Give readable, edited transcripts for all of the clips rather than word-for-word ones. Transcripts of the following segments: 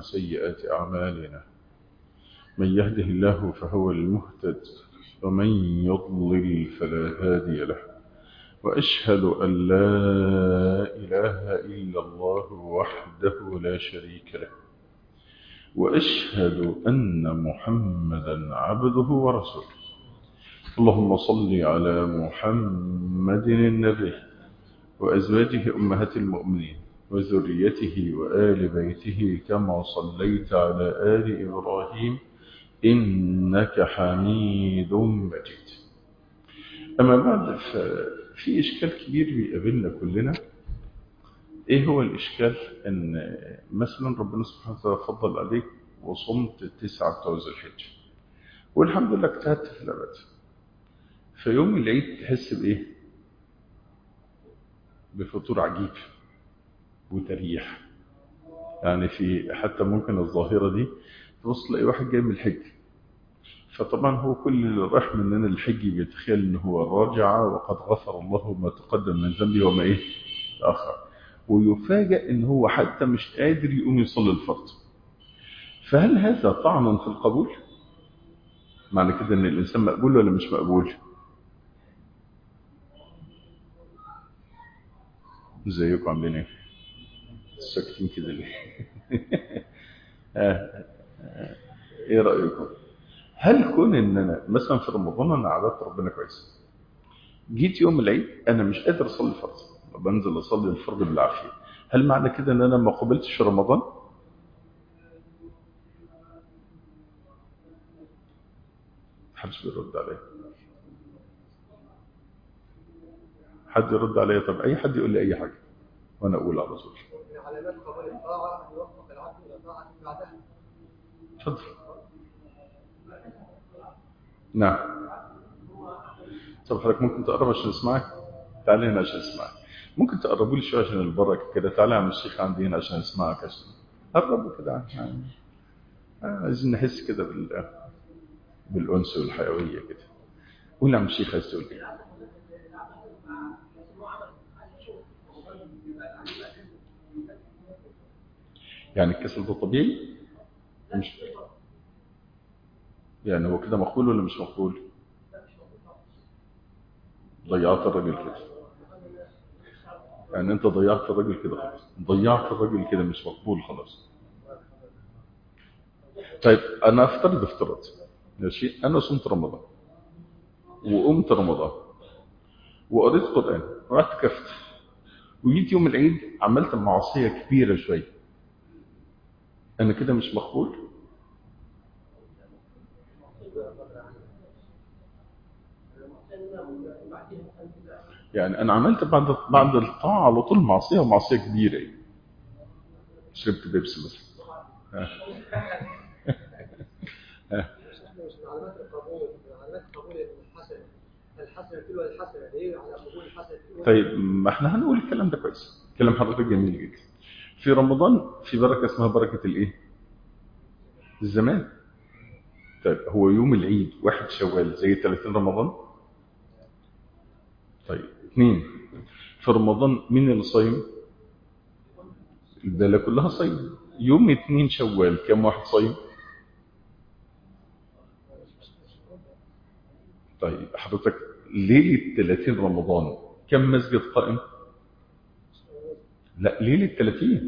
سيئات أعمالنا. من يهده الله فهو المهتد ومن يضلل فلا هادي له. وأشهد أن لا إله إلا الله وحده لا شريك له. وأشهد أن محمدا عبده ورسوله. اللهم صل على محمد النبي وأزواجه أمهات المؤمنين وذريته وآل بيته كما صليت على آل إبراهيم إنك حميد مجيد. أما بعد، ففي إشكال كبير بيقابلنا كلنا. إيه هو الإشكال؟ إن مثلا ربنا سبحانه وتعالى فضل عليك وصمت 9 بتوع ذي الحجة والحمد لله اجتهدت في الأبد، في يوم العيد تحس بإيه؟ بفطور عجيب وتريح. يعني في حتى ممكن الظاهرة دي تبص تلاقي واحد جاي من الحج، فطبعا هو كل اللي رايح مننا الحج بيتخيل ان هو راجع وقد غفر الله ما تقدم من ذنبه وما ايه تأخر، ويفاجأ ان هو حتى مش قادر يقوم يصلي الفرض. فهل هذا طعن في القبول؟ معنى كده ان الانسان مقبول ولا مش مقبول؟ ازيكم عاملين ايه؟ ساكتين كده ليه؟ ايه رأيكم؟ هل كون ان انا مثلا في رمضان انا عبدت ربنا كويس، جيت يوم العيد انا مش قادر اصلي الفرض وبنزل اصلي الفرض بالعافيه، هل معنى كده ان انا ما قبلتش رمضان؟ محدش بيرد عليا. حد يرد عليا؟ طب اي حد يقول لي اي حاجه وانا اقول على طول. من علامات قبول الطاعه ان يوفق العبد الى طاعه بعدها. اتفضل. نعم. طب حضرتك ممكن تقرب عشان اسمعك؟ تعالى هنا عشان اسمعك. ممكن تقربوا لي شويه عشان البركه كده. تعالى يا عم الشيخ عندي هنا عشان اسمعك. عشان قربوا كده يعني. عايزين نحس كده بالانس والحيويه كده. قول يا عم الشيخ عايز تقول ايه؟ يعني الكسل ده طبيعي؟ مش يعني هو كده مقبول ولا مش مقبول؟ ضيعت الراجل كده. يعني انت ضيعت الراجل كده خلاص. ضيعت الراجل كده مش مقبول خلاص. طيب انا افترض ماشي، انا صمت رمضان وقمت رمضان وقريت قرآن واعتكفت وجيت يوم العيد عملت معصية كبيرة شوية، انا كده مش مقبول؟ يعني انا عملت بعد الطاعة على طول معصية ومعصية كبيرة، شربت بيبسي مثلا. مش من علامات القبول، من علامات قبول الحسنه تلو الحسنه دليل على قبول الحسنه. طيب ما احنا هنقول الكلام ده كويس، كلام حضرتك جميل جدا. في رمضان في بركة اسمها بركة الايه؟ الزمان. طيب هو يوم العيد 1 شوال زي 30 رمضان؟ طيب 2 في رمضان مين اللي صايم؟ البلد كلها صايم. يوم 2 شوال كم واحد صايم؟ طيب حضرتك ليلة 30 رمضان كم مسجد قائم؟ لا ليلة 30.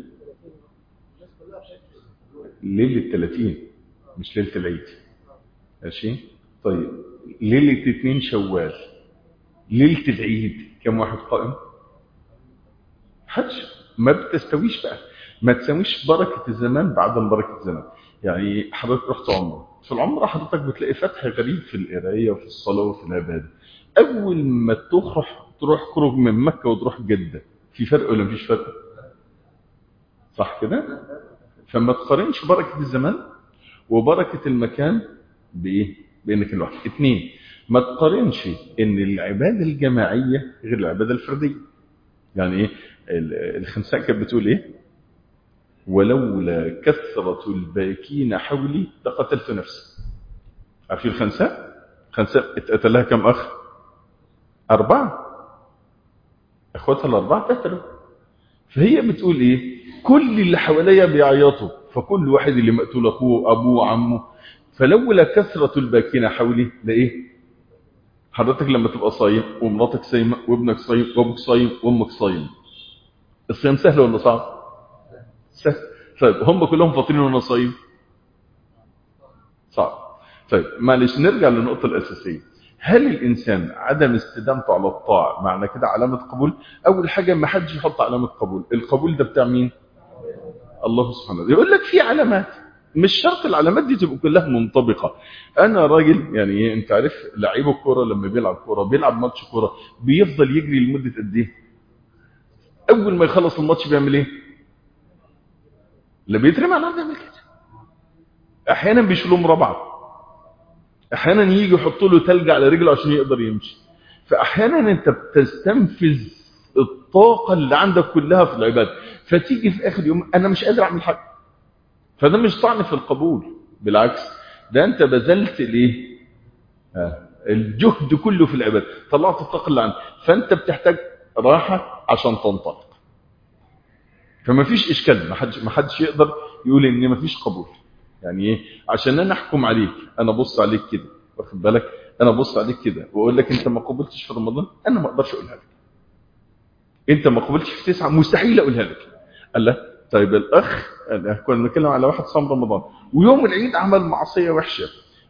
ليلة 30 مش ليلة العيد. ماشي. طيب ليلة 2 شوال ليلة العيد كم واحد قائم؟ حدش. ما بتستويش بقى، ما تساويش بركة الزمان بعدم بركة الزمان. يعني حضرتك رحت عمره، في العمرة حضرتك بتلاقي فتح غريب في القراية وفي الصلاة وفي العبادة. أول ما تروح خروج من مكة وتروح جدة، في فرق ولا مفيش فرق؟ صح كده؟ فما تقارنش بركة الزمان وبركة المكان بإيه؟ بإنك الواحد. 2 ما تقارنش إن العبادة الجماعية غير العبادة الفردية. يعني إيه؟ الخنساء كانت بتقول إيه؟ ولولا كثرة الباكين حولي لقتلت نفسي. عارفين الخنساء؟ خنساء اتقتلها كم أخ؟ 4. أخواتها ال4 قتلوا. فهي بتقول إيه؟ كل اللي حواليا بيعيطوا فكل واحد اللي مقتول اخوه ابوه عمه. فلولا كثرة الباكين حولي لايه؟ حضرتك لما تبقى صايم ومراتك صايمه وابنك صايم وابوك صايم وامك صايم، الصيام سهل ولا صعب؟ سهل. طيب هم كلهم فاطرين وانا صايم؟ صعب. طيب معلش نرجع للنقطة الأساسية. هل الإنسان عدم استدامته على الطاعة معنى كده علامة قبول؟ أول حاجة ما حدش يحط علامة قبول. القبول ده بتاع مين؟ الله سبحانه وتعالى. يقول لك في علامات، مش شرط العلامات دي تبقى كلها منطبقة. أنا راجل يعني أنت عارف لعيب الكورة لما بيلعب كورة بيلعب ماتش كورة بيفضل يجري لمدة قد إيه؟ أول ما يخلص الماتش بيعمل إيه؟ لا بيترمي على الأرض يعمل كده. أحيانا بيشيلوه مربعة، احيانا يجي يحط له ثلج على رجله عشان يقدر يمشي. فاحيانا انت بتستنفذ الطاقه اللي عندك كلها في العباده، فتيجي في اخر يوم انا مش قادر اعمل حاجه. فده مش طعن في القبول، بالعكس ده انت بذلت الايه؟ الجهد كله في العباده، طلعت الطاقه اللي عندك، فانت بتحتاج راحه عشان تنطلق. فما فيش اشكال، ما حدش يقدر يقول ان ما فيش قبول. يعني ايه؟ عشان انا احكم عليك، انا ابص عليك كده، واخد بالك؟ انا ابص عليك كده واقول لك انت ما قبلتش في رمضان، انا ما اقدرش اقولها لك. انت ما قبلتش في 9 مستحيل اقولها لك. قال لا طيب الاخ كنا بنتكلم على واحد صام رمضان ويوم العيد عمل معصيه وحشه.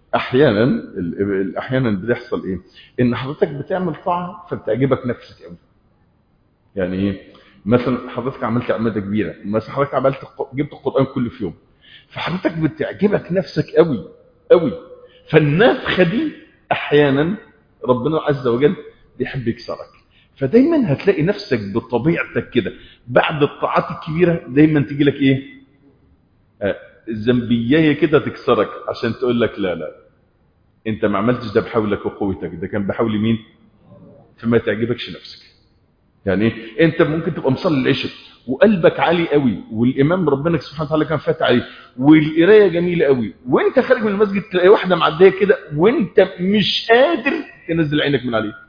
احيانا بيحصل ايه؟ ان حضرتك بتعمل طاعه فبتعجبك نفسك قوي. يعني ايه؟ مثلا حضرتك عملت عماده كبيره، مثلا حضرتك جبت القران كله في يوم، فحضرتك بتعجبك نفسك قوي قوي. فالنفخه دي احيانا ربنا عز وجل بيحب يكسرك. فدايما هتلاقي نفسك بطبيعتك كده بعد الطاعات الكبيره دايما تيجي لك ايه؟ الذنبيه كده تكسرك عشان تقول لك لا لا انت ما عملتش ده بحولك وقوتك، ده كان بحول مين؟ فما تعجبكش نفسك. يعني انت ممكن تبقى مصلي العشاء وقلبك عالي قوي والامام ربنا سبحانه وتعالى كان فاتح عليه والقرايه جميله قوي، وانت خارج من المسجد تلاقي واحده معديه كده وانت مش قادر تنزل عينك من عليه.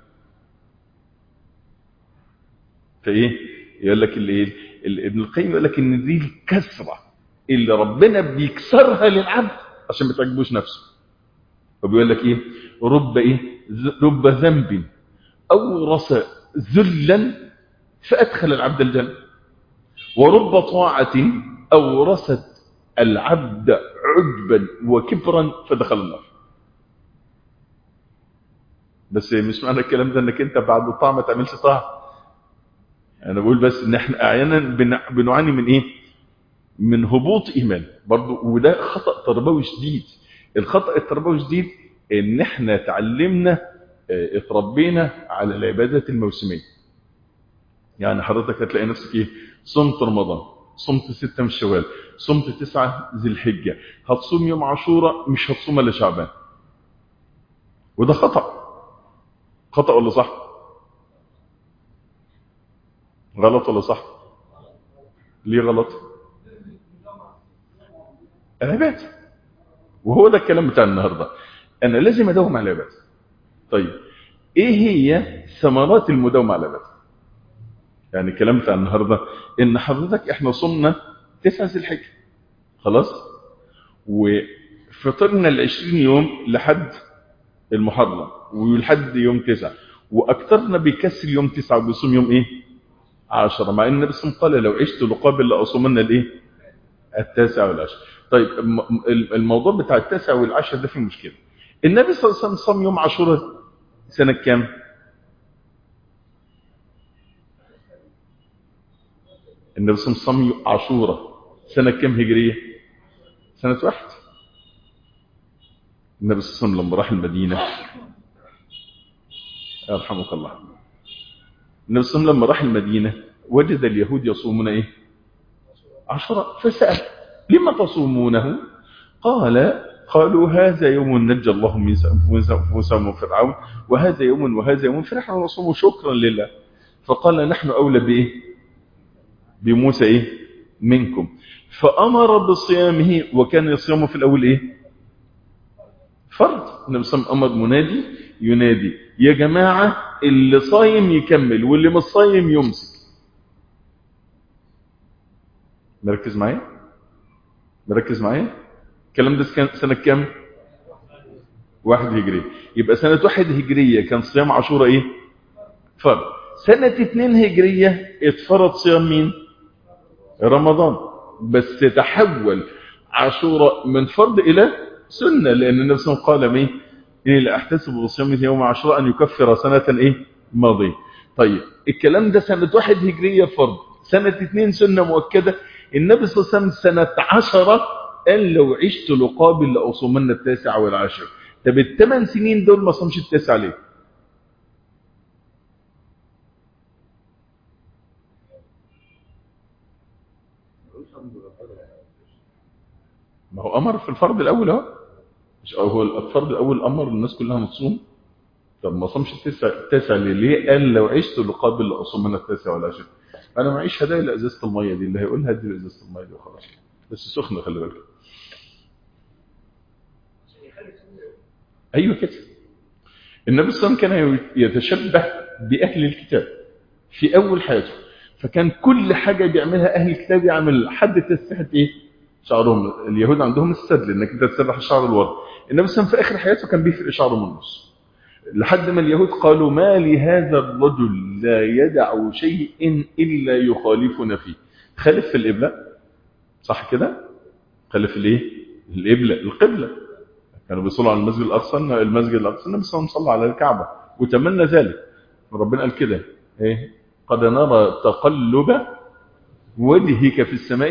فايه يقول لك ابن القيم يقول لك ان دي الكسره اللي ربنا بيكسرها للعبد عشان ما تعجبوش نفسه. وبيقول لك ايه؟ رب ذنب اورث ذلا فادخل العبد الجنه، ورب طاعه اورثت العبد عجبا وكبرا فدخل النار. بس مش معنى الكلام ده انك انت بعد الطاعه ما تعملش طاعه. انا بقول بس ان احنا احيانا بنعاني من ايه؟ من هبوط ايمان برضو، وده خطا تربوي شديد. الخطا التربوي الشديد ان احنا تعلمنا اتربينا على العبادات الموسميه. يعني حضرتك هتلاقي نفسك ايه؟ صمت رمضان، صمت 6 من شوال، صمت 9 ذي الحجه، هتصوم يوم عاشوراء مش هتصوم الا شعبان. وده خطا. خطا ولا صح؟ غلط ولا صح؟ ليه غلط؟ العباده. وهو ده الكلام بتاع النهارده، انا لازم اداوم على العباده. طيب ايه هي ثمرات المداومه على العباده؟ يعني الكلام بتاع النهارده ان حضرتك احنا صمنا 9 ذي الحجه خلاص، وفطرنا ال20 يوم لحد المحرم ولحد يوم 9، واكثرنا بيكسر يوم 9 وبيصوم يوم ايه؟ 10، مع ان النبي صلى الله عليه وسلم قال لو عشت لقابل لاصومن الايه؟ 9 والعشر. طيب الموضوع بتاع 9 والعشر ده فيه مشكله. النبي صلى الله عليه وسلم صام يوم عاشوراء سنه كام؟ النبي صلى الله عليه وسلم صام عاشوراء سنه كام هجريه؟ سنه 1. النبي صلى الله عليه وسلم لما راح المدينه يرحمك الله، النبي صلى الله عليه وسلم لما راح المدينه وجد اليهود يصومون ايه؟ عاشوراء. فسأل لما تصومونه؟ قالوا هذا يوم نجى الله من موسى وفرعون، وهذا يوم فنحن نصوم شكرا لله. فقال نحن أولى بإيه؟ بموسى إيه؟ منكم. فأمر بصيامه، وكان يصيامه في الأول إيه؟ فرض. النبي صلى الله عليه وسلم أمر منادي ينادي يا جماعة اللي صايم يكمل واللي مش صايم يمسك. مركز معايا؟ مركز معايا؟ الكلام ده كان سنة كام؟ 1 هجرية. يبقى سنة 1 هجرية كان صيام عاشوراء ايه؟ فرض. سنة 2 هجرية اتفرض صيام مين؟ رمضان. بس تحول عاشوراء من فرض إلى سنة، لأن النبي صلى الله عليه وسلم قال مين؟ إني لا أحتسب بصيام يوم عاشوراء أن يكفر سنة إيه؟ ماضية. طيب الكلام ده سنة 1 هجرية فرض، سنة 2 سنة مؤكدة. النبي صلى الله عليه وسلم سنة 10 قال لو عشت لقابل لأصومن 9 والعاشر. طب ال8 سنين دول ما صامش 9 ليه؟ ما هو أمر في الفرض الأول اهو. مش هو الفرض الأول أمر الناس كلها تصوم؟ طب ما صامش 9 ليه؟ قال لو عشت لقابل لأصومن 9 والعاشر. أنا معيش هدايا لإزازة المية دي، اللي هيقولها دي إزازة المية دي وخلاص. بس سخنة خلي بالك. أيوة كده. النبي صلى الله عليه وسلم كان يتشبه بأهل الكتاب في أول حياته، فكان كل حاجة بيعملها أهل الكتاب يعمل. حد تسرحة إيه؟ شعرهم. اليهود عندهم السدل، إنك أنت تسرح الشعر الورد. النبي صلى الله عليه وسلم في آخر حياته كان بيفرق شعره من النص، لحد ما اليهود قالوا ما لهذا الرجل لا يدع شيء إلا يخالفنا فيه. خالف في القبلة، صح كده؟ خالف الإيه؟ القبلة. كانوا بيصلوا على المسجد الأقصى، النبي صلى الله عليه وسلم صلى على الكعبة وتمنى ذلك. ربنا قال كده ايه؟ قد نرى تقلب وجهك في السماء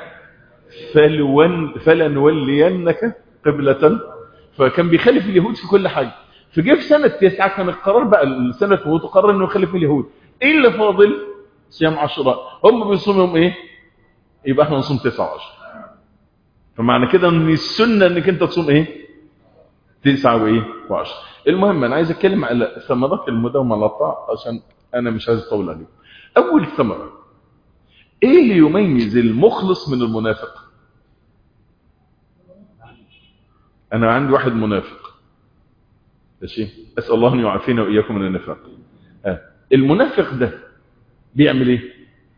فلنولينك قبلة. فكان بيخالف اليهود في كل حاجة. فجاء في سنة 9 كان القرار بقى السنة فوت قرر انه يخالف اليهود. ايه اللي فاضل؟ صيام عاشوراء. هم بيصوموا يوم ايه؟ يبقى احنا نصوم 9 و10. فمعنى كده ان السنة انك انت تصوم ايه؟ 9 وايه؟ و10. المهم انا عايز اتكلم على ثمرات المداومة على الطاعة عشان انا مش عايز اطول عليكم. اول ثمرة، ايه اللي يميز المخلص من المنافق؟ انا عندي واحد منافق، ماشي، اسال الله ان يعافينا واياكم من النفاق. المنافق ده بيعمل ايه؟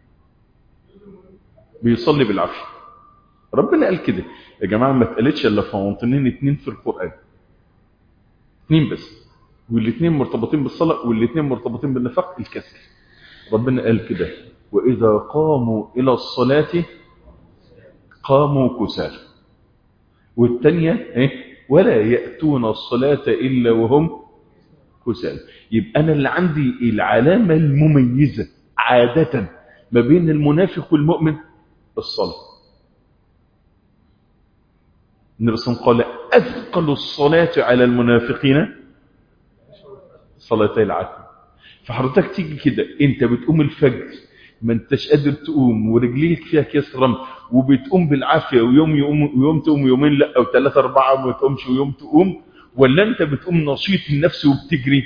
بيصلي بالعافيه. ربنا قال كده يا جماعه، ما اتقالتش الا في موطنين 2 في القران، 2 بس، والاثنين مرتبطين بالصلاه والاثنين مرتبطين بالنفاق، الكسل. ربنا قال كده واذا قاموا الى الصلاه قاموا كسالى. والثانيه ايه؟ ولا ياتون الصلاه الا وهم كسالى. يبقى انا اللي عندي العلامه المميزه عاده ما بين المنافق والمؤمن الصلاه. النبي صلى الله عليه وسلم قال اثقل الصلاه على المنافقين صلاتي العتمه. فحضرتك تيجي كده انت بتقوم الفجر ما انتش قادر تقوم ورجليك فيها كيس رمل وبتقوم بالعافيه، ويوم تقوم ويومين لا و3 4 ما تقومش ويوم تقوم، ولا انت بتقوم نشيط النفس وبتجري؟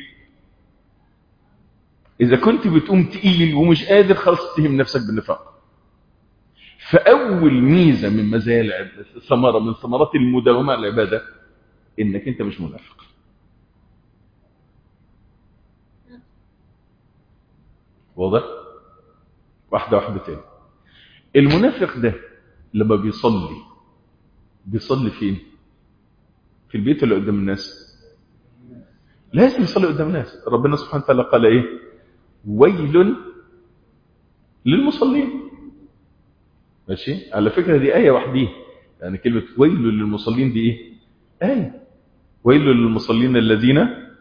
اذا كنت بتقوم تقيل ومش قادر خلاص تتهم نفسك بالنفاق. فاول ميزه من مزايا ثمره من ثمرات المداومه على العباده انك انت مش منافق. واضح؟ واحده تاني. المنافق ده لما بيصلي فين؟ في البيت ولا قدام الناس؟ لازم يصلي قدام الناس. ربنا سبحانه وتعالى قال ايه؟ ويل للمصلين. ماشي، على فكره دي ايه وحديها، يعني كلمه ويل للمصلين دي ايه؟ ايه. ويل للمصلين الذين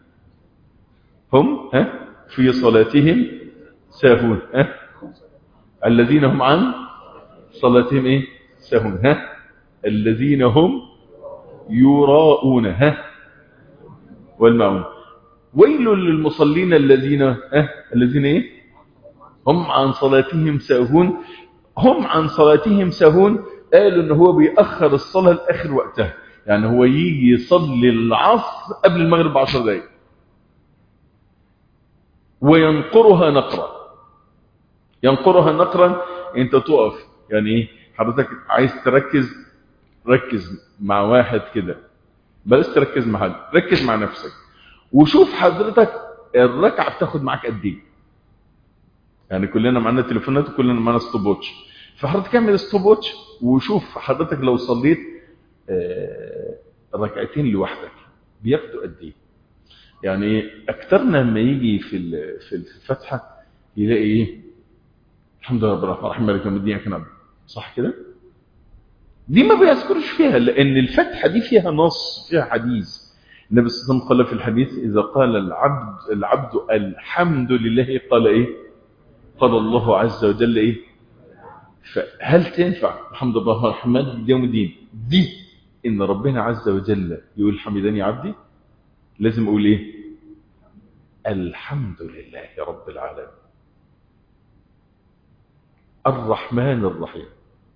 هم في صلاتهم ساهون، الذين هم عن صلاتهم ايه؟ ساهون، الذين هم يراؤون والمعون. ويل للمصلين الذين ايه؟ هم عن صلاتهم ساهون. هم عن صلاتهم ساهون قالوا ان هو بيأخر الصلاة لآخر وقتها، يعني هو يجي يصلي العصر قبل المغرب ب10 دقائق وينقرها نقرا. ينقرها نقرا، انت تقف يعني ايه؟ حضرتك عايز ركز مع واحد كده، بلاش تركز مع حد، ركز مع نفسك وشوف حضرتك الركعه بتاخد معاك قد ايه. يعني كلنا معانا تليفونات وكلنا معانا ستوب واتش. فحضرتك اعمل ستوب واتش وشوف حضرتك لو صليت ركعتين لوحدك بياخدوا قد ايه. يعني اكترنا لما يجي في الفتحه يلاقي ايه؟ الحمد لله رب العالمين الرحمن الرحيم مالك يوم الدين كان صح كده؟ دي ما بيذكرش فيها، لان الفتحه دي فيها نص، فيها حديث. النبي صلى الله عليه وسلم قال في الحديث اذا قال العبد الحمد لله قال ايه؟ قال الله عز وجل ايه؟ فهل تنفع الحمد لله الرحمن يوم الدين دي ان ربنا عز وجل يقول حمدني عبدي؟ لازم اقول ايه؟ الحمد لله رب العالمين الرحمن الرحيم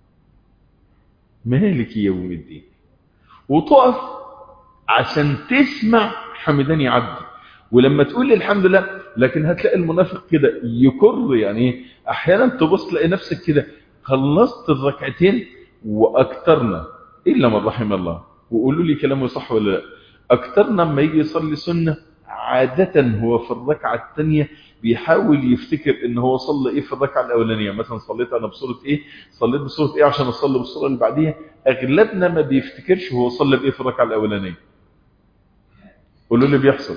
مالك يوم الدين، وتقف عشان تسمع حمدني عبدي. ولما تقول الحمد لله، لكن هتلاقي المنافق كده يكر، يعني احيانا تبص تلاقي نفسك كده خلصت الركعتين واكترنا الا من رحم الله، وقولوا لي كلامه صح ولا لا، اكترنا لما يجي يصلي سنه عاده هو في الركعه الثانيه بيحاول يفتكر ان هو صلى ايه في الركعه الاولانيه. مثلا صليت انا بصوره ايه، صليت بصوره ايه عشان اصلي بالصوره اللي بعديها. اغلبنا ما بيفتكرش هو صلى بايه في الركعه الاولانيه. قولوا لي بيحصل؟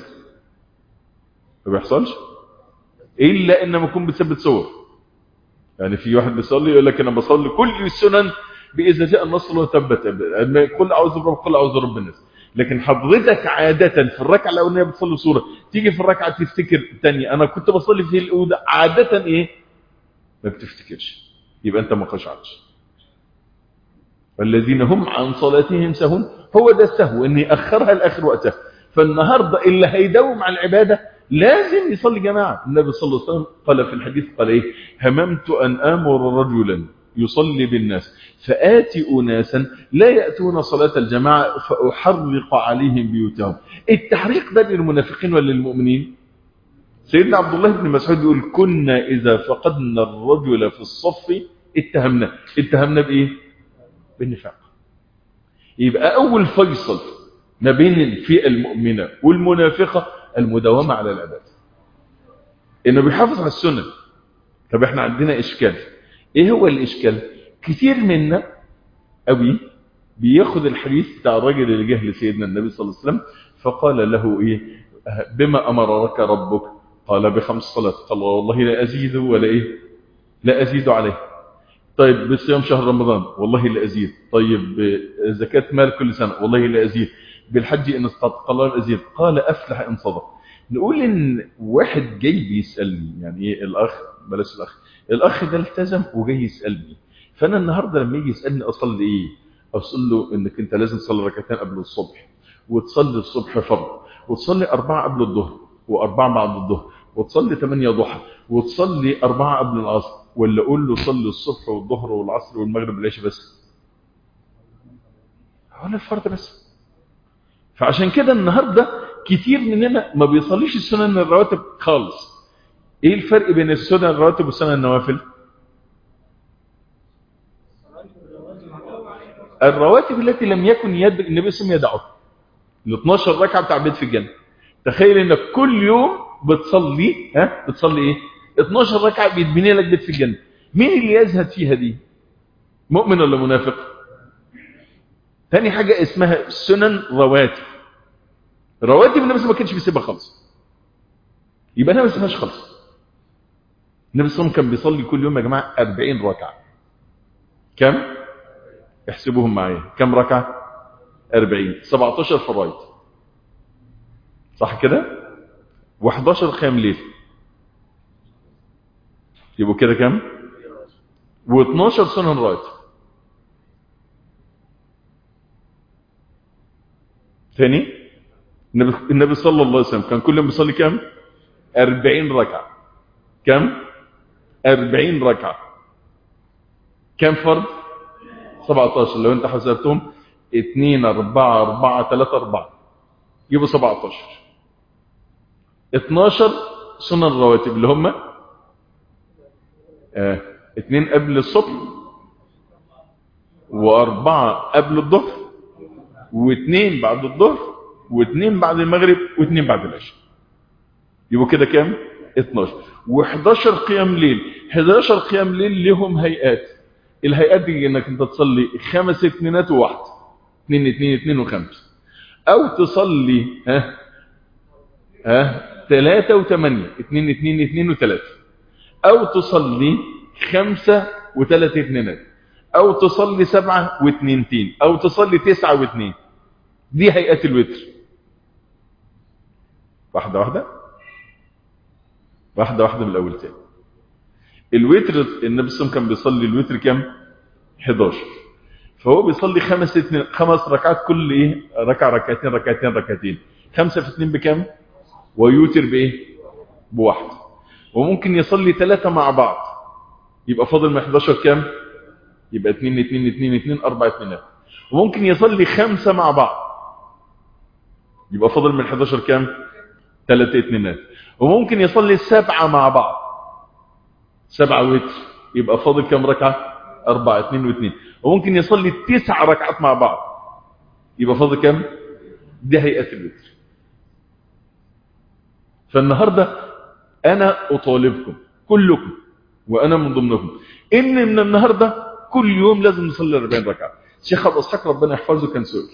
ما بيحصلش الا ان يكون بتثبت صور. يعني في واحد بيصلي يقول لك انا بصلي كل السنن باذا جاء النصر وثبت، قل اعوذ برب قل اعوذ برب الناس. لكن حضرتك عاده في الركعه الاولانيه بتصلي صوره، تيجي في الركعه تفتكر الثانيه انا كنت بصلي في الاولى عاده ايه؟ ما بتفتكرش. يبقى انت ما خشعتش. والذين هم عن صلاتهم سهون، هو ده السهو ان ياخرها لاخر وقتها. فالنهارده اللي هيداوم على العباده لازم يصلي جماعه. النبي صلى الله عليه وسلم قال في الحديث قال ايه؟ هممت ان امر رجلا يصلي بالناس فآتي أناسا لا يأتون صلاة الجماعة فأحرق عليهم بيوتهم. التحريق ده للمنافقين ولا للمؤمنين؟ سيدنا عبد الله بن مسعود يقول كنا إذا فقدنا الرجل في الصف اتهمنا بإيه؟ بالنفاق. يبقى أول فيصل ما بين الفئة المؤمنة والمنافقة المداومة على العبادة، إنه بيحافظ على السنة. طب احنا عندنا إشكال. ايه هو الإشكال؟ كتير منا قوي بياخد الحديث بتاع الراجل اللي جه لسيدنا النبي صلى الله عليه وسلم فقال له ايه؟ بما أمرك ربك؟ قال ب5 صلوات. قال والله لا أزيد ولا ايه؟ لا أزيد عليه. طيب بصيام شهر رمضان؟ والله لا أزيد. طيب زكاة مال كل سنة؟ والله لا أزيد. بالحج إن استطاع؟ قال لا أزيد. قال أفلح إن صدق. نقول إن واحد جاي بيسألني، يعني إيه الأخ، بلاش الأخ ده التزم وجاي يسألني، فأنا النهاردة لما يجي يسألني أصلي إيه؟ أصل له إنك أنت لازم تصلي ركعتين قبل الصبح، وتصلي الصبح فرض، وتصلي 4 قبل الظهر، و4 بعد الظهر، وتصلي 8 ضحى، وتصلي 4 قبل العصر. ولا أقول له صلي الصبح والظهر والعصر والمغرب والعشاء بس؟ هو الفرض بس. فعشان كده النهاردة كتير مننا ما بيصليش السنن الرواتب خالص. ايه الفرق بين السنن الرواتب والسنن النوافل؟ الرواتب التي لم يكن يد النبي صلى الله عليه وسلم يدعها، ال 12 ركعه بتاع بيت في الجنه. تخيل انك كل يوم بتصلي ايه؟ 12 ركعه بيتبني لك بيت في الجنه. مين اللي يزهد فيها دي؟ مؤمن ولا منافق؟ تاني حاجه اسمها سنن رواتب. رواتب النبي صلى الله عليه وسلم ما كانش بيسيبها خالص، يبقى انا ما بسيبهاش خالص. النبي صلى الله عليه وسلم كان بيصلي كل يوم يا جماعه 40 ركعه. كم؟ احسبوهم معايا. كم ركعه؟ 40. 17 فرائض صح كده؟ و11 قيام ليل، يبقوا كده كم؟ و12 سنن راتب. ثاني النبي صلى الله عليه وسلم كان كل يوم بيصلي كم؟ 40 ركعه. كم؟ 40 ركعه. كم فرض؟ 17. لو انت حسبتهم 2 4 4 3 4 يبقوا 17. 12 سنن رواتب اللي هم 2 قبل الصبح، و4 قبل الظهر، و2 بعد الظهر، و2 بعد المغرب، و2 بعد العشاء. يبقوا كده كام؟ 12. و11 قيام ليل. 11 قيام ليل لهم هيئات. الهيئات دي انك انت تصلي 5 اتنينات وواحده، 2 2 2 و5، او تصلي 3 و8، 2 2 2 و3، او تصلي 5 و3 اتنينات، او تصلي 7 و2، او تصلي 9 و2. دي هيئات الوتر. واحده واحده واحده واحده من الاول تاني. الوتر النبي صلى الله عليه وسلم كان بيصلي الوتر كام؟ 11. فهو بيصلي 5 ركعات، كل ايه؟ ركعه ركعتين ركعتين ركعتين. 5 في 2 بكام؟ ويوتر بايه؟ بواحد. وممكن يصلي 3 مع بعض، يبقى فاضل من 11 كام؟ يبقى 2 2 2 2 4 اتنينات. وممكن يصلي 5 مع بعض، يبقى فاضل من 11 كام؟ 3 اتنينات. وممكن يصلي 7 مع بعض، 7 وتر، يبقى فاضل كام ركعه؟ 4 2 و2. وممكن يصلي 9 ركعات مع بعض، يبقى فاضل كام؟ دي هيئه الوتر. فالنهارده انا اطالبكم كلكم، وانا من ضمنكم، ان من النهارده كل يوم لازم نصلي 40 ركعه. الشيخ ابو اسحاق ربنا يحفظه كان سؤال،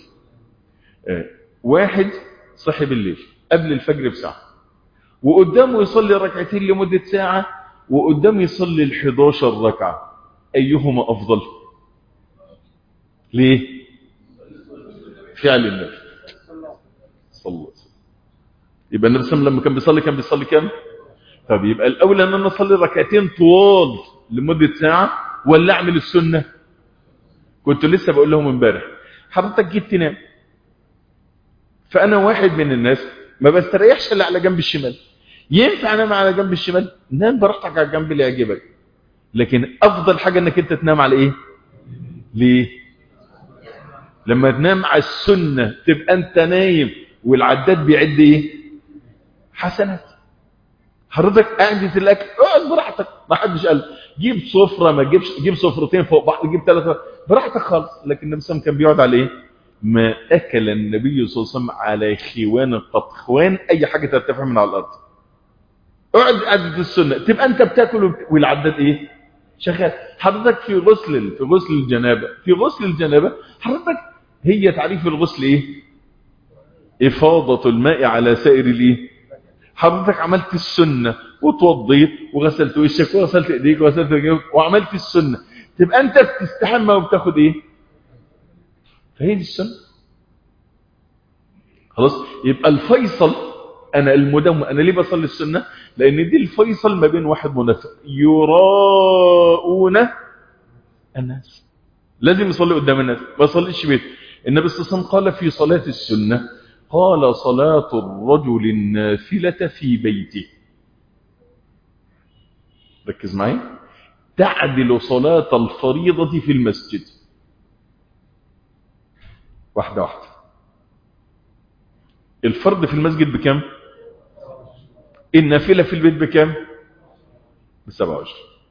واحد صحي بالليل قبل الفجر بساعه، وقدامه يصلي ركعتين لمده ساعه، وقدامه يصلي ال11 ركعه، ايهما افضل؟ ليه؟ فعل النبي صلى الله عليه وسلم. يبقى النبي صلى الله عليه وسلم لما كان بيصلي كام؟ طب يبقى الاولى ان انا اصلي ركعتين طوال لمده ساعه، ولا اعمل السنه؟ كنت لسه بقول لهم امبارح، حضرتك جيت تنام، فانا واحد من الناس ما بستريحش الا على جنب الشمال. ينفع انام على جنب الشمال؟ نام براحتك على الجنب اللي يعجبك، لكن افضل حاجه انك انت تنام على ايه؟ ليه؟ لما تنام على السنه تبقى انت نايم والعداد بيعد ايه؟ حسنات. حضرتك قاعده الاكل اقعد براحتك، ما حدش قال جيب سفره ما تجيبش، جيب سفرتين فوق بعض، جيب 3 براحتك خالص. لكن النبي صلى الله عليه وسلم كان بيقعد على ايه؟ ما اكل النبي صلى الله عليه وسلم على خوان قط. خوان اي حاجه ترتفع من على الارض. اقعد قعده السنه تبقى انت بتاكل والعداد ايه؟ شغال. حضرتك في غسل الجنابه، في غسل الجنابه حضرتك هي تعريف الغسل ايه؟ افاضه الماء على سائر الايه؟ حضرتك عملت السنه وتوضيت وغسلت وشك وغسلت ايديك وغسلت رجليك وعملت السنه، تبقى انت بتستحمى وبتاخد ايه؟ فهي دي السنه. خلاص. يبقى الفيصل انا المدم، انا ليه بصلي السنه؟ لان دي الفيصل ما بين واحد منافق يراؤون الناس، لازم يصلي قدام الناس، ما يصليش بيت. النبي صلى الله عليه وسلم قال في صلاه السنه، قال صلاه الرجل النافله في بيته، ركز معي، تعدل صلاه الفريضه في المسجد. واحده واحده. الفرض في المسجد بكام؟ النافله في البيت بكام؟ ب27.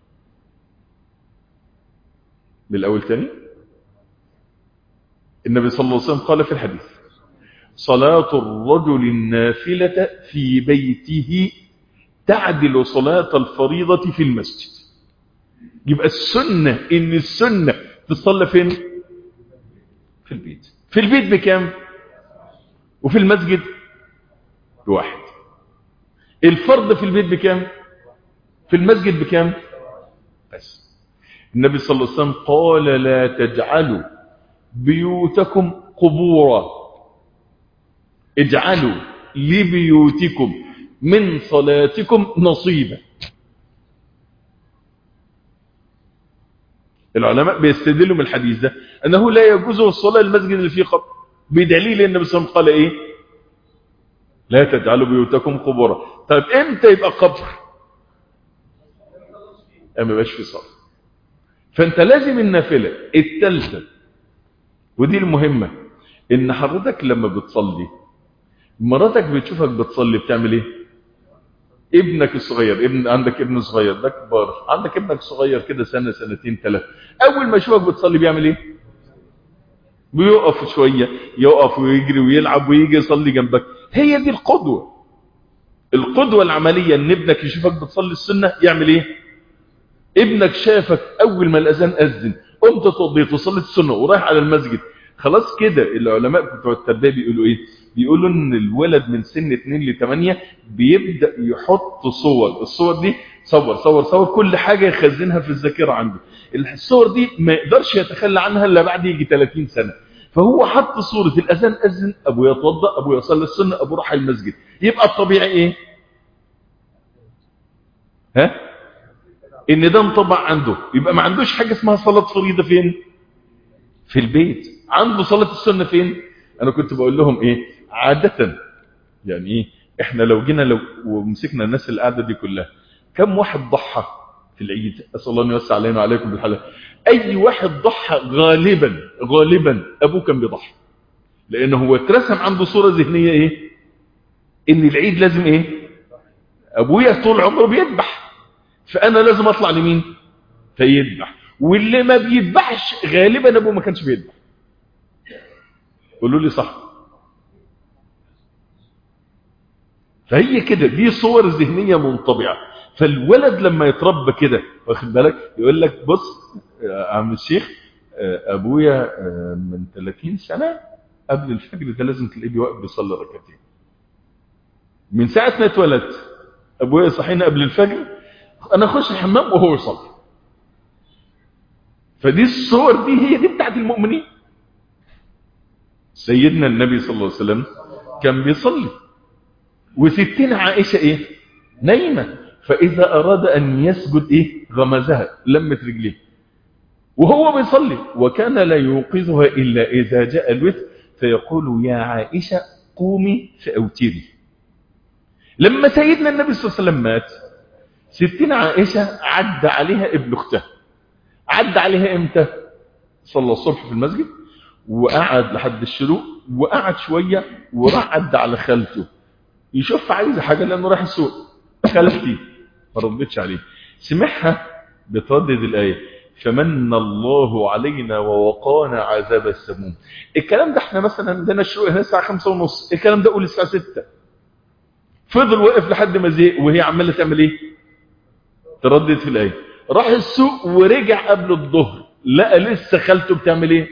بالاول تاني. النبي صلى الله عليه وسلم قال في الحديث، صلاة الرجل النافلة في بيته تعدل صلاة الفريضة في المسجد. يبقى السنة ان السنة تصلى فين؟ في البيت. في البيت بكام؟ وفي المسجد بواحد. الفرض في البيت بكام؟ في المسجد بكام؟ بس النبي صلى الله عليه وسلم قال لا تجعلوا بيوتكم قبورا، اجعلوا لبيوتكم من صلاتكم نصيبا. العلماء بيستدلوا من الحديث ده انه لا يجوز الصلاه المسجد اللي فيه قبر، بدليل النبي صلى الله عليه وسلم قال ايه؟ لا تجعلوا بيوتكم قبورا. طيب امتى يبقى قبر؟ اما يبقاش في صلاه. فانت لازم النافله الثالثه، ودي المهمه، ان حضرتك لما بتصلي مراتك بتشوفك بتصلي بتعمل ايه؟ ابنك الصغير، عندك ابن صغير، ده كبار، عندك ابنك صغير كده سنه سنتين 3، اول ما يشوفك بتصلي بيعمل ايه؟ بيقف شويه، يقف ويجري ويلعب ويجي يصلي جنبك. هي دي القدوه العمليه، ان ابنك يشوفك بتصلي السنه يعمل ايه؟ ابنك شافك اول ما الاذان اذن قمت اتوضيت وصليت السنه ورايح على المسجد، خلاص كده العلماء بتوع التربيه بيقولوا ايه؟ بيقولوا ان الولد من سن 2 ل 8 بيبدا يحط صور، الصور دي صور كل حاجه يخزنها في الذاكره عنده، الصور دي ما يقدرش يتخلى عنها الا بعد يجي 30 سنه. فهو حط صوره الاذان، اذن، ابويا اتوضا، ابويا صلى السنه، ابوه راح المسجد، يبقى الطبيعي ايه؟ ها؟ ان ده انطبع عنده، يبقى ما عندوش حاجه اسمها صلاه فريضه فين؟ في البيت. عنده صلاه السنه فين؟ انا كنت بقول لهم ايه عاده، يعني ايه، احنا لو جينا ومسكنا الناس اللي قاعده دي كلها، كم واحد ضحى في العيد؟ اسال الله ان يوسع علينا وعليكم بالحلال. اي واحد ضحى غالبا ابوه كان بيضحي، لانه هو اترسم عنده صوره ذهنيه ايه؟ ان العيد لازم ايه؟ ابويا طول عمره بيذبح، فانا لازم اطلع لمين؟ فيذبح. واللي ما بيذبحش غالبا ابوه ما كانش بيذبح. قولوا لي صح؟ فهي كده، دي صور ذهنيه منطبعه. فالولد لما يتربى كده، واخد بالك، يقول لك بص يا عم الشيخ، ابويا من 30 سنه قبل الفجر ده لازم تلاقيه بيوقف بيصلي ركعتين. من ساعه ما اتولدت ابويا صحينا قبل الفجر، انا اخش الحمام وهو يصلي. فدي الصور دي هي دي بتاعت المؤمنين. سيدنا النبي صلى الله عليه وسلم كان بيصلي، وستنا عائشه ايه؟ نايمه، فاذا اراد ان يسجد ايه؟ غمزها، لمت رجليه وهو بيصلي، وكان لا يوقظها الا اذا جاء الوتر فيقول يا عائشه قومي فاوتري. لما سيدنا النبي صلى الله عليه وسلم مات، ستنا عائشه عدى عليها ابن اختها. عدى عليها امتى؟ صلى الصبح في المسجد وقعد لحد الشروق، وقعد شويه وراح عدى على خالته يشوف عايزه حاجه لانه راح السوق. خالتي ما ردتش عليه، سمعها بتردد الايه فمن الله علينا ووقانا عذاب السموم. الكلام ده احنا مثلا عندنا الشروق هنا الساعه 5:30، الكلام ده قول الساعه 6. فضل واقف لحد ما زهق وهي عماله تعمل ايه؟ تردد في الايه. راح السوق ورجع قبل الظهر، لقى لسه خالته بتعمل ايه؟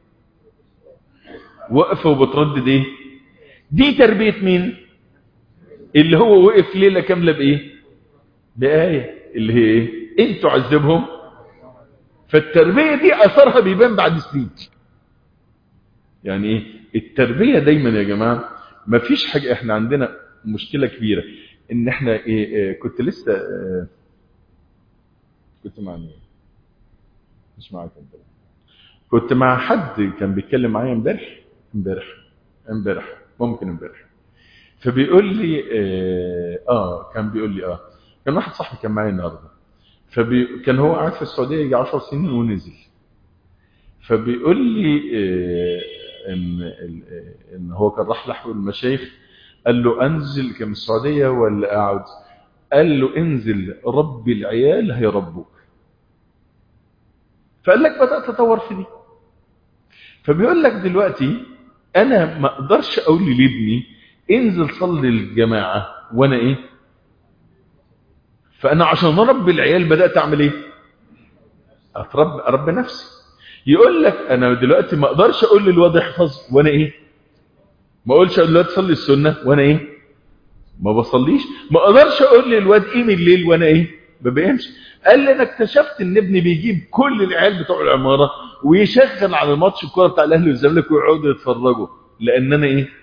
واقفه وبتردد ايه؟ دي تربيه مين؟ اللي هو وقف ليله كامله بايه؟ بايه اللي هي ايه؟ ان تعذبهم. فالتربيه دي اثرها بيبان بعد سنين. يعني ايه التربيه؟ دايما يا جماعه ما فيش حاجه، احنا عندنا مشكله كبيره ان احنا إيه كنت لسه كنت مع مين؟ مش معاك انت. كنت مع حد كان بيتكلم معايا امبارح ممكن امبارح، فبيقول لي كان بيقول لي كان واحد صاحبي كان معايا النهارده، كان هو قاعد في السعوديه يجي 10 سنين ونزل، فبيقول لي ان هو كان راح لحو المشايخ، قال له انزل كم السعوديه ولا اقعد؟ قال له انزل ربي العيال هيربوك. فقال لك بدات اتطور في دي. فبيقول لك دلوقتي انا ما اقدرش اقول لابني انزل صلي الجماعه وانا ايه؟ فانا عشان اربي العيال بدات اعمل ايه؟ اربي نفسي. يقول لك انا دلوقتي ما اقدرش اقول للواد احفظ وانا ايه؟ ما اقولش للواد صلي السنه وانا ايه؟ ما بصليش. ما اقدرش اقول للواد قيم الليل وانا ايه؟ ما بقيمش. قال لي انا اكتشفت ان ابني بيجيب كل العيال بتوع العماره ويشغل على الماتش الكوره بتاع الاهلي والزمالك ويقعدوا يتفرجوا، لان انا ايه؟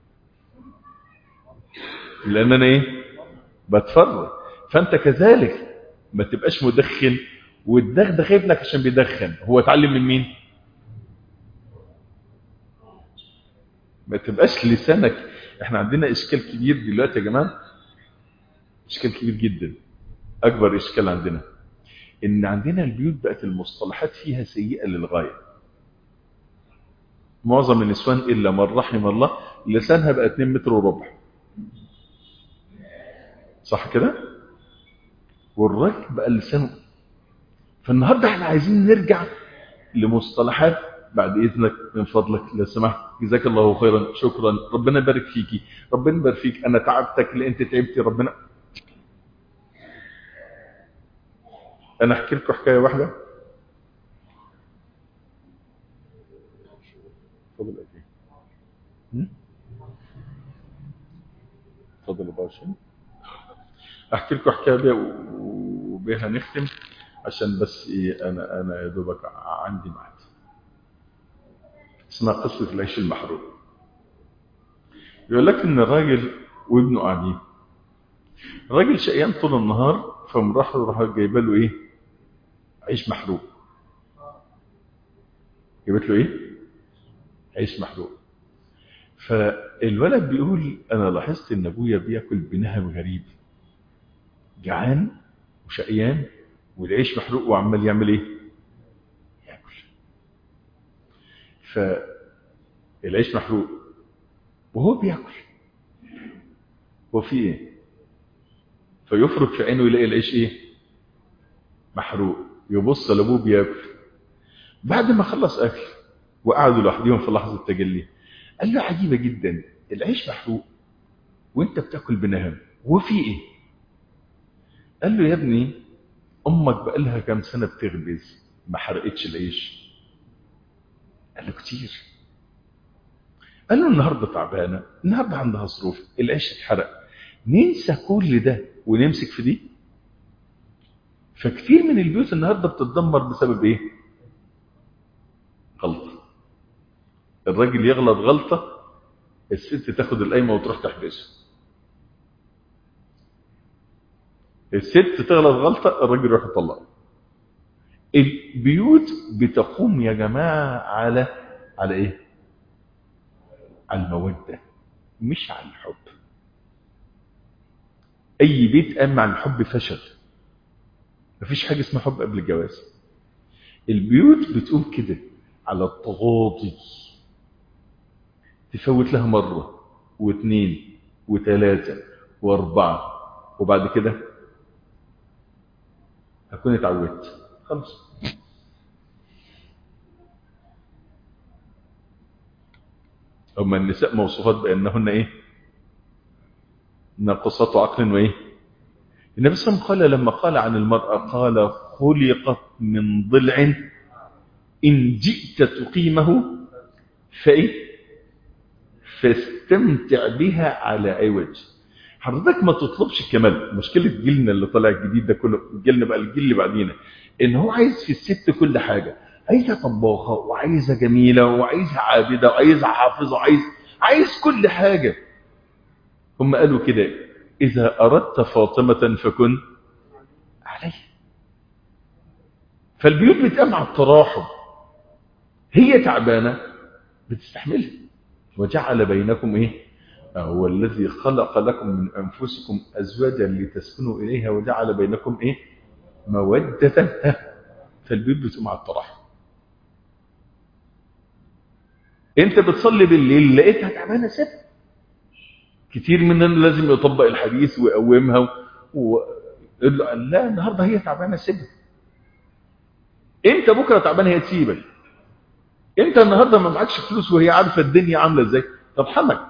لان انا ايه؟ بتفرج. فانت كذلك ما تبقاش مدخن وتدغدغ ابنك عشان بيدخن. هو اتعلم من مين؟ ما تبقاش لسانك. احنا عندنا اشكال كبير دلوقتي يا جماعه، اشكال كبير جدا. اكبر اشكال عندنا ان عندنا البيوت بقت المصطلحات فيها سيئه للغايه. معظم النسوان الا من رحم الله لسانها بقى 2 متر وربع، صح كده؟ والراجل بقى لسانه. فالنهارده احنا عايزين نرجع لمصطلحات. بعد اذنك من فضلك لو سمحت، جزاك الله خيرا، شكرا، ربنا يبارك فيكي، ربنا يبارك فيك، انا تعبتك لان انت تعبتي، ربنا. انا احكي لكم حكايه واحده. فاضل قد ايه؟ فاضل 24. احكي لكم حكايه بيها وبها نختم، عشان بس ايه، انا يا دوبك عندي ميعاد. اسمها قصه العيش المحروق. يقول لك ان الراجل وابنه قاعدين، الراجل شقيان طول النهار، راح جايبه له ايه؟ عيش محروق. جابت له ايه؟ عيش محروق. فالولد بيقول انا لاحظت ان ابويا بياكل بنهم غريب، جعان وشقيان والعيش محروق وعمال يعمل ايه؟ ياكل. فالعيش محروق وهو بياكل، هو في ايه؟ فيفرك في عينه يلاقي العيش ايه؟ محروق. يبص لابوه بياكل. بعد ما خلص اكل وقعدوا لوحدهم في لحظه التجلي، قال له عجيبه جدا، العيش محروق وانت بتاكل بنهم، وفي ايه؟ قال له يا ابني امك بقالها كام سنه بتخبز ما حرقتش العيش. قال له كتير. قال له النهارده تعبانه، النهارده عندها ظروف، العيش اتحرق، ننسى كل ده ونمسك في دي. فكتير من البيوت النهارده بتتدمر بسبب ايه؟ غلطه. الراجل يغلط غلطه، الست تاخد القايمه وتروح تحبسه. الست تغلط غلطه، الراجل يروح يطلقها. البيوت بتقوم يا جماعه على ايه؟ على الموده، مش على الحب. اي بيت قام عن الحب فشل. مفيش حاجه اسمها حب قبل الجواز. البيوت بتقوم كده على التغاضي، تفوت لها مره واثنين وثلاثه واربعه، وبعد كده هكون اتعودت خلاص. هما النساء موصوفات بانهن ايه؟ ناقصات عقل وايه؟ النبي صلى الله عليه وسلم قال لما قال عن المرأة، قال خلقت من ضلع إن جئت تقيمه فإيه؟ فاستمتع بها على عوج. حضرتك ما تطلبش الكمال. مشكلة جيلنا اللي طالع الجديد ده كله، جيلنا بقى الجيل اللي بعدينا، إن هو عايز في الست كل حاجة. عايزة طباخة، وعايزة جميلة، وعايزة عابدة، وعايزة حافظة، عايز كل حاجة. هم قالوا كده: إذا أردت فاطمة فكن عليه. فالبيوت بتقام على التراحم. هي تعبانة بتستحملها. وجعل بينكم ايه؟ هو الذي خلق لكم من انفسكم ازواجا لتسكنوا اليها وجعل بينكم ايه؟ مودة. فالبيوت بتقوم على التراحم. انت بتصلي بالليل لقيتها تعبانة، سيبها. كتير مننا لازم يطبق الحديث ويقومها ويقول له لا النهارده هي تعبانة، سيبها. انت بكره تعبان هي تسيبك. انت النهارده ما معكش فلوس وهي عارفه الدنيا عامله ازاي، ترحمك.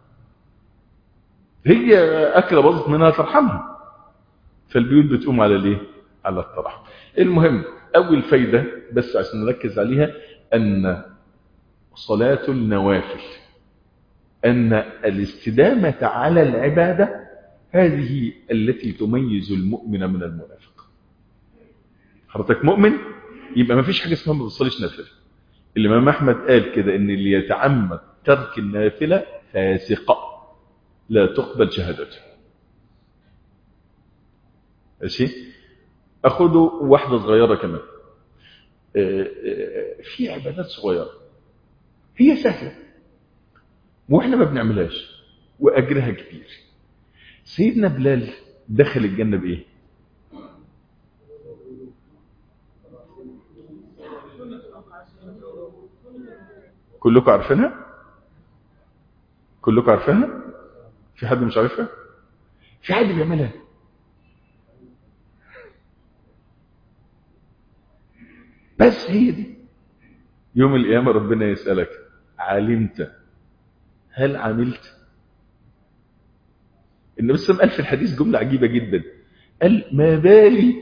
هي اكله باظت منها، ترحمها. فالبيوت بتقوم على الايه؟ على الترحم. المهم، اول فايده بس عشان نركز عليها، ان صلاه النوافل، ان الاستدامه على العباده هذه التي تميز المؤمن من المنافق. حضرتك مؤمن يبقى ما فيش حاجه اسمها ما بتصليش نافله. الامام احمد قال كده ان اللي يتعمد ترك النافله فاسق لا تقبل شهادته. ماشي. اخذوا واحده صغيره كمان. في عبادات صغيره هي سهله واحنا ما بنعملهاش واجرها كبير. سيدنا بلال دخل الجنه بايه؟ كلكم عارفينها؟ كلكم عارفينها؟ في حد مش عارفها؟ في حد بيعملها؟ بس هي دي. يوم القيامه ربنا يسالك: علمت هل عملت؟ النبي صلى الله عليه وسلم قال في الحديث جمله عجيبه جدا، قال: ما بالي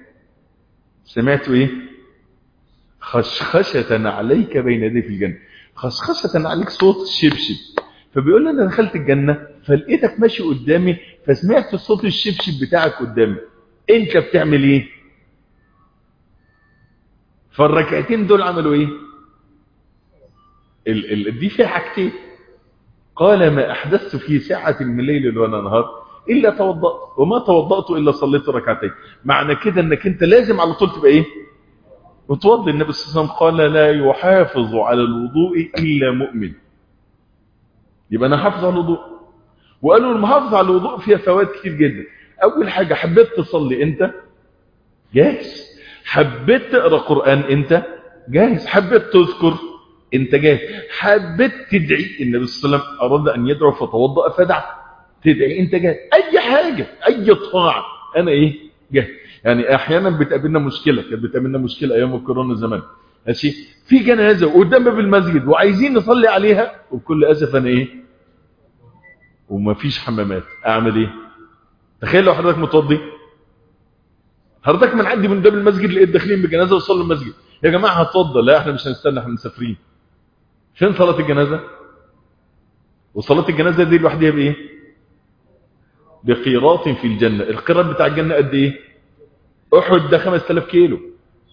سمعت ايه؟ خشخشة عليك بين يدي في الجنة. خشخشة عليك صوت الشبشب. فبيقول لي انا دخلت الجنة فلقيتك ماشي قدامي فسمعت صوت الشبشب بتاعك قدامي، انت بتعمل ايه؟ فالركعتين دول عملوا ايه؟ دي فيها حاجتين. قال ما احدثت في ساعة من ليل ولا نهار الا توضأت، وما توضأت الا صليت ركعتين. معنى كده انك انت لازم على طول تبقى ايه؟ وتوضي. النبي صلى الله عليه وسلم قال لا يحافظ على الوضوء الا مؤمن. يبقى انا حافظ على الوضوء. وقالوا المحافظة على الوضوء فيها فوائد كتير جدا. اول حاجة حبيت تصلي انت جاهز، حبيت تقرأ قرآن انت جاهز، حبيت تذكر انت جاهز، حبيت تدعي. النبي صلى الله عليه وسلم اراد ان يدعو فتوضأ فدعا، تدعي انت جاهز. اي حاجة اي طاعة انا ايه جاهز. يعني احيانا بتقابلنا مشكلة، كانت بتقابلنا مشكلة ايام الكورونا زمان، ماشي، في جنازة قدام باب المسجد وعايزين نصلي عليها وبكل اسف انا ايه ومفيش حمامات، اعمل ايه؟ تخيل لو حضرتك متوضي، حضرتك بنعدي من باب المسجد لقيت داخلين بجنازه وصلوا المسجد، يا جماعه هتفضل، لا احنا مش هنستنى احنا مسافرين. فين صلاه الجنازه؟ وصلاه الجنازه دي لوحدها بايه؟ بقيراط في الجنه. القيراط بتاع الجنه قد ايه؟ احد ده 5000 كيلو.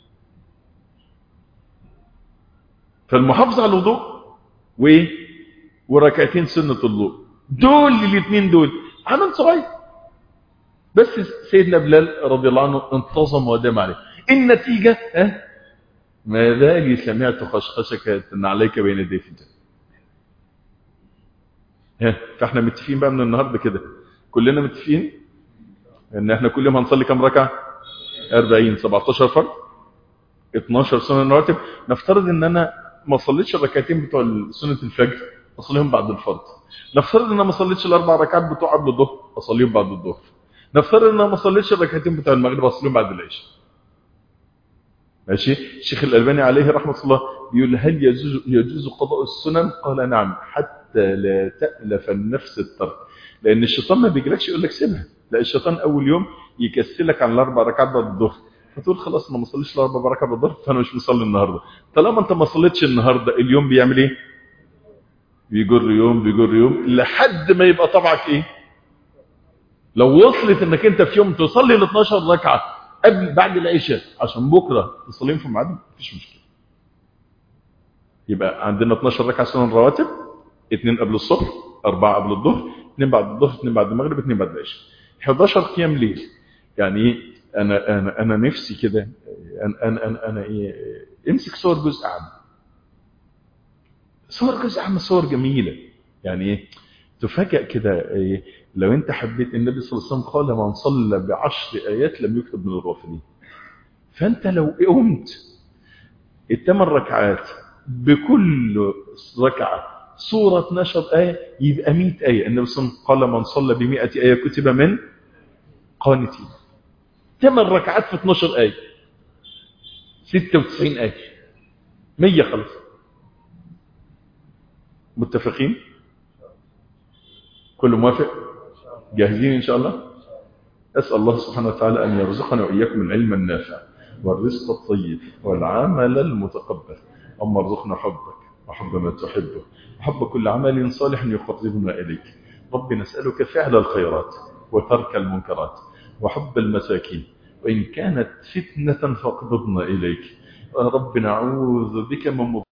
فالمحافظه على الوضوء وايه وركعتين سنه الوضوء، دول الاثنين دول عمل صغير. بس سيدنا بلال رضي الله عنه انتظم ودام عليه. النتيجه ما ذالي سمعت خشخشك عليك بين يدي في الجنه. فاحنا متفقين بقى من النهارده كده، كلنا متفقين ان احنا كل يوم هنصلي كام ركعه؟ 40. 17 فرض، 12 سنه رواتب. نفترض ان انا ما صليتش الركعتين بتوع سنه الفجر، اصليهم بعد الفرض. نفترض ان انا ما صليتش الاربع ركعات بتوع قبل الظهر، اصليهم بعد الظهر. نفترض ان انا ما صليتش الركعتين بتوع المغرب، اصليهم بعد العشاء. ماشي. الشيخ الألباني عليه رحمة الله بيقول هل يجوز قضاء السنن؟ قال نعم، حتى لا تألف النفس الترك. لأن الشيطان ما بيجيلكش يقول لك سيبها، لا، الشيطان أول يوم يكسلك عن الأربع ركعات بعد الظهر، فتقول خلاص أنا ما صليتش الأربع ركعات بعد الظهر فأنا مش مصلي النهاردة. طالما أنت ما صليتش النهاردة، اليوم بيعمل إيه؟ بيجر يوم بيجر يوم لحد ما يبقى طبعك إيه؟ لو وصلت إنك أنت في يوم تصلي ال 12 ركعة قبل بعد العشاء عشان بكرة تصليهم في ميعادهم، مفيش مشكلة. يبقى عندنا 12 ركعة سنن رواتب، 2 قبل الصبح، 4 قبل الظهر، 2 بعد الظهر، 2 بعد المغرب، 2 بعد العشاء. 11 قيام ليل. يعني ايه؟ انا نفسي كده انا ايه، امسك صور جزء عام. صور جزء عام صور جميلة. يعني ايه؟ تفاجئ كده إيه؟ لو انت حبيت، النبي صلى الله عليه وسلم قال من صلى ب10 آيات لم يكتب من الغافلين. فانت لو قمت ال8 ركعات بكل ركعة سورة 12 آية يبقى 100 آية. النبي صلى الله عليه وسلم قال من صلى ب100 آية كتب من قانتين. 8 ركعات في 12 آية 96 آية، 100 خلص. متفقين؟ كل موافق؟ جاهزين إن شاء الله؟ أسأل الله سبحانه وتعالى أن يرزقنا وإياكم العلم النافع والرزق الطيب والعمل المتقبل. اللهم ارزقنا حبك وحب ما تحبه وحب كل عمل صالح يقربنا إليك. رب نسألك فعل الخيرات وترك المنكرات وحب المساكين، وإن كانت فتنة فاقبضنا إليك. رب نعوذ بك من